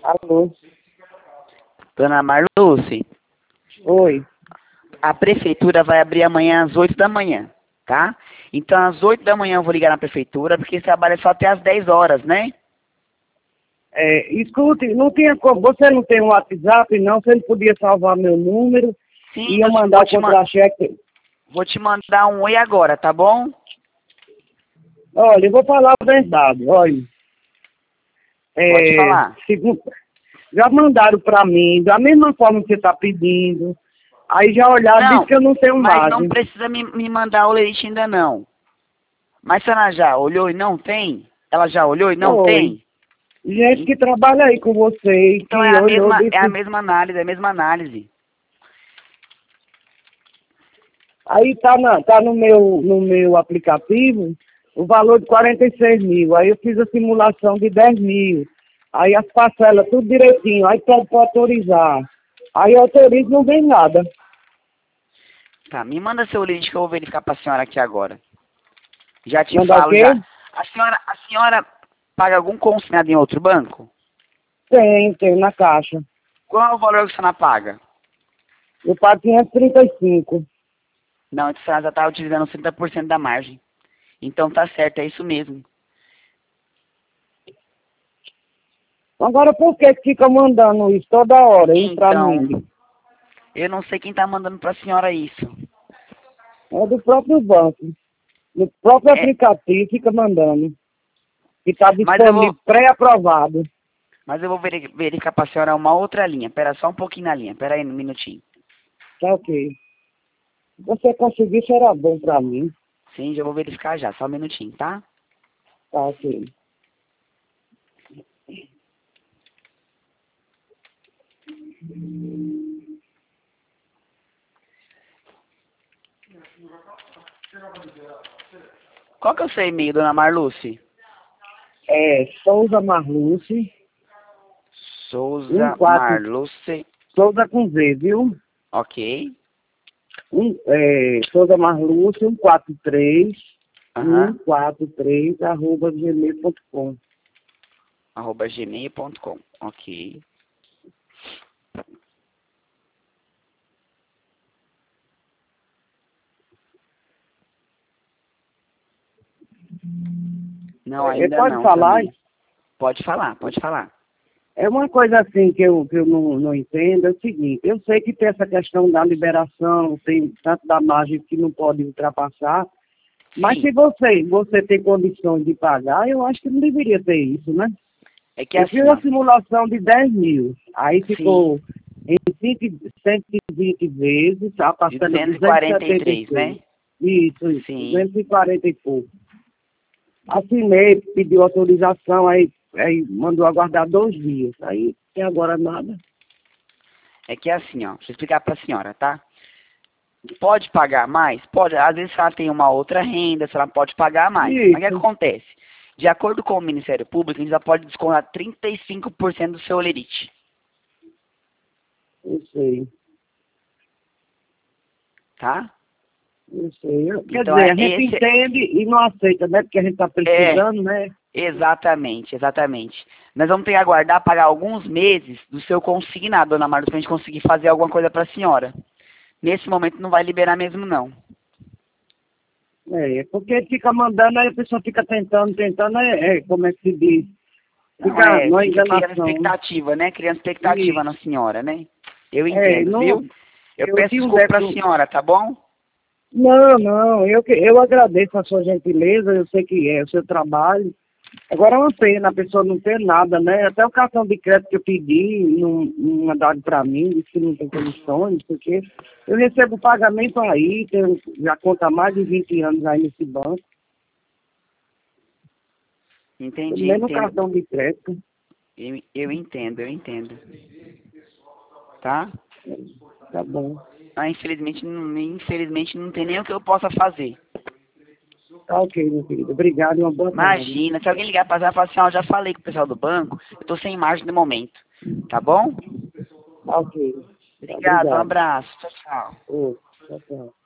Alô? Dona Marluce, Oi. a prefeitura vai abrir amanhã às 8 da manhã, tá? Então às 8 da manhã eu vou ligar na prefeitura, porque esse trabalho é só até às 10 horas, né? Escute, não tinha como, você não tem um WhatsApp, não? Você não podia salvar meu número Sim, e eu mandar o vou contra-cheque? vou te mandar um oi agora, tá bom? Olha, eu vou falar a verdade, olha. Pode falar. Segundo, já mandaram para mim, da mesma forma que você está pedindo. Aí já olharam, disse Não, que eu não tenho mas não margem. precisa me mandar o leite ainda não. Mas se ela já olhou e não tem? Ela já olhou e não Oi. tem? Gente En- que trabalha aí com você e Então que olhou, é a disse. mesma análise, é a mesma análise. Aí tá no meu aplicativo o valor de 46 mil. Aí eu fiz a simulação de 10 mil. Aí as parcelas tudo direitinho. Aí pede para autorizar. Aí eu autorizo, não vem nada. Tá, me manda seu leite que eu vou verificar pra senhora aqui agora. Já te Mandar o falo quê? já. A senhora paga algum consignado em outro banco? Tem na caixa. Qual é o valor que a senhora paga? Eu pago 535. Não, a senhora já está utilizando 30% da margem. Então tá certo, é isso mesmo. Agora por que que fica mandando isso toda hora, hein, pra Então, mim? eu não sei quem tá mandando pra senhora isso. É do próprio banco. No próprio É, aplicativo fica mandando. Que tá mas eu vou, disponível, pré-aprovado. mas eu vou verificar pra senhora uma outra linha. Pera só um pouquinho na linha. Pera aí um minutinho. Tá ok. Se você conseguisse, era bom pra mim. Sim, já vou verificar já. Só um minutinho, tá? Tá ok. Qual que é o seu e-mail, dona Marluce? Souza Marluce, Souza 14, Marluce. Souza com Z, viu? Ok. Souza Marluce, 143, Aham. 143, @gmail.com. @gmail.com. Ok. Não, ainda Pode não falar? também. Pode falar, pode falar. É uma coisa assim que eu não entendo, é o seguinte, eu sei que tem essa questão da liberação, tem tanto da margem que não pode ultrapassar, mas Sim, se você tem condições de pagar, eu acho que não deveria ter isso, né? é que Eu fiz assim, uma ó. simulação de 10 mil, aí Sim, ficou em 120 vezes, a de parcela duzentos e duzentos e quarenta e setenta e três, seis né? Isso, Sim. 240 e pouco. Assinei, pediu autorização, aí mandou aguardar 2 dias. Aí, tem agora nada. É que assim, ó. Deixa eu explicar pra senhora, tá? Pode pagar mais? Pode. Às vezes ela tem uma outra renda, se ela pode pagar mais. Mas o que Isso, acontece? De acordo com o Ministério Público, a gente já pode descontar 35% do seu lerite, eu sei, tá? eu sei. Quer Então dizer, é a gente esse. entende e não aceita, né? Porque a gente está É, precisando, né? exatamente, exatamente. Nós vamos ter que aguardar pagar alguns meses do seu consignado, dona Marta, pra gente conseguir fazer alguma coisa pra senhora. Nesse momento não vai liberar mesmo, não. É porque fica mandando, aí a pessoa fica tentando, como é que se diz? Não Fica é, numa fica criando enganação. expectativa, né? Criando expectativa na Isso. senhora, né? Eu entendo, Não, viu? Eu eu peço tinha um desculpa pra débito. senhora, tá bom? Não, eu agradeço a sua gentileza, eu sei que é o seu trabalho. Agora é uma pena a pessoa não ter nada, né? Até o cartão de crédito que eu pedi, não mandaram para mim, disse que não tem condições, porque eu recebo pagamento aí, já conta há mais de 20 anos aí nesse banco, Entendi, nem no entendo. cartão de crédito. Eu entendo, eu entendo. Tá? Tá bom. Ah, infelizmente não tem nem o que eu possa fazer. Tá ok, meu querido. Obrigado e uma boa tarde. Imagina, se alguém ligar pra ela e falar assim, ó, já falei com o pessoal do banco, eu tô sem margem no momento. Tá bom? Tá ok. Tá, Obrigado, um obrigado. abraço. Tchau, tchau. Ô, tchau, tchau.